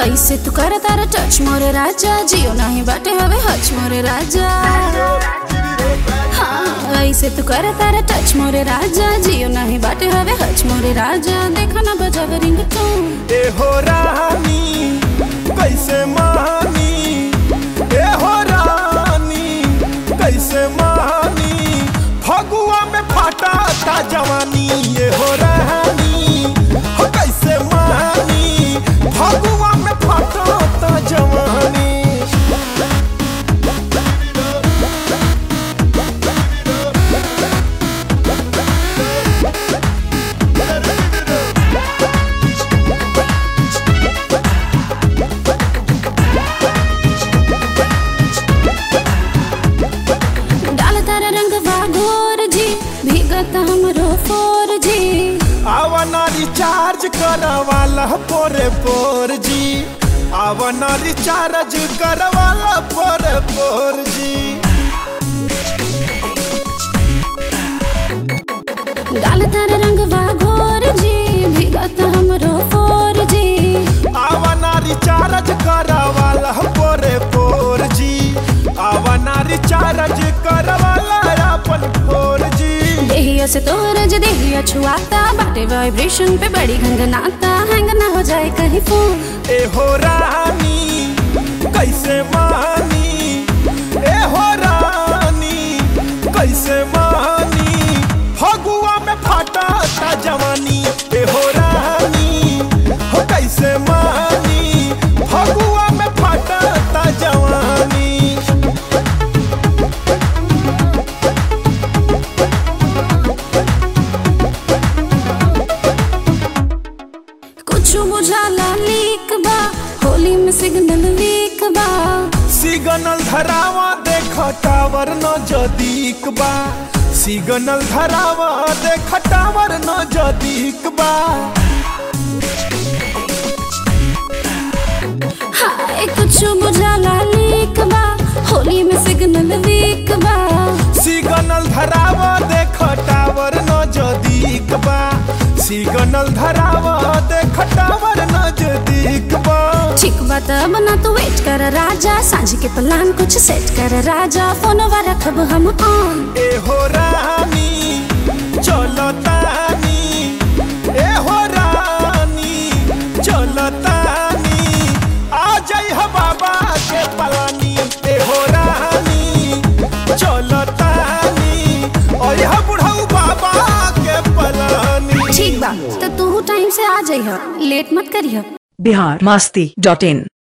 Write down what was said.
ऐसे तू कर तारा टच मोरे राजा, जियो नहीं बाटे हवे हच मोरे राजा। हाँ ऐसे तू कर तारा टच मोरे राजा, जियो नहीं बाटे हवे हच मोरे राजा। देखा ना बजावे रिंगटोन। ए हो रानी कैसे मानी, ए हो रानी कैसे मानी, फगुआ में फाटा था जवानी। ये हो रानी हो कैसे मानी, फगुआ में फाटा था जवानी। आवना रिचार्ज करवाला पोरे पोर जी, आवना रिचार्ज करवाला पोरे पोर जी। डाल तारा रंगवा घोर जी, भीगत हमरो फोर जी। आवना रिचार्ज करवाला पोरे पोर जी, आवना रिचार्ज करवाला अपन फोर जी। देहिया से तोरज देहिया छुआता, बाटे वाइब्रेशन पे बड़ी घंगनाता, हैंग ना हो जाए कहीं फोन। ए हो रानी कैसे मानी, ए हो रानी कैसे मानी, फगुआ में फाटा था जवानी। ए हो रानी हो कैसे मानी, फगुआ में फाटा था जवानी। बुझाला लीक बा, होली में सिग्नल वीक बा। सिग्नल धरावा देख टावर न जदीक बा, सिग्नल धरावा देख टावर न जदीक बा। हाय कुछ बुझाला लीक बा, होली में सिग्नल वीक बा। सिग्नल धरावा देख टावर न जदीक बा, सिग्नल धरावा देख टावर न जदीक बा। ठीक बात बना तो वेट कर राजा, सांझ के प्लान कुछ सेट कर राजा, फोनवा रखब हम ऑन। ए हो रानी चलो तानी, ए हो रानी चलो तानी, आ जाई हो बाबा के पलानी। ए हो रानी चलो तानी, और यह बुढ़ऊ बाबा के पलानी। ठीक बा तो तू टाइम से आ जाइह, लेट मत करिह। biharmasti.in